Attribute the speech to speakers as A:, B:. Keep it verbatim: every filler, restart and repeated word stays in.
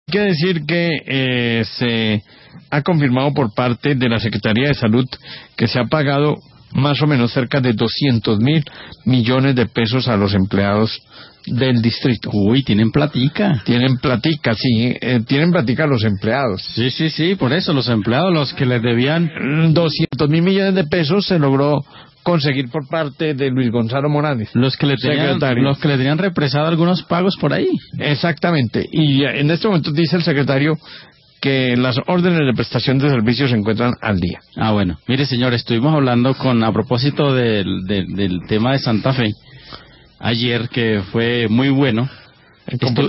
A: Hay que decir que eh, se ha confirmado por parte de la Secretaría de Salud que se ha pagado más o menos cerca de doscientos mil millones de pesos a los empleados del distrito.
B: Uy, tienen platica.
A: Tienen platica, sí, eh, tienen platica los empleados.
B: Sí, sí, sí, por eso los empleados, los que les debían
A: doscientos mil millones de pesos se logró conseguir por parte de Luis Gonzalo Morales,
B: los que le tenían, los que le tenían represado algunos pagos por ahí.
A: Exactamente, y en este momento dice el secretario que las órdenes de prestación de servicios se encuentran al día.
B: Ah, bueno, mire señor, estuvimos hablando con a propósito del, del, del tema de Santa Fe ayer, que fue muy bueno.
A: El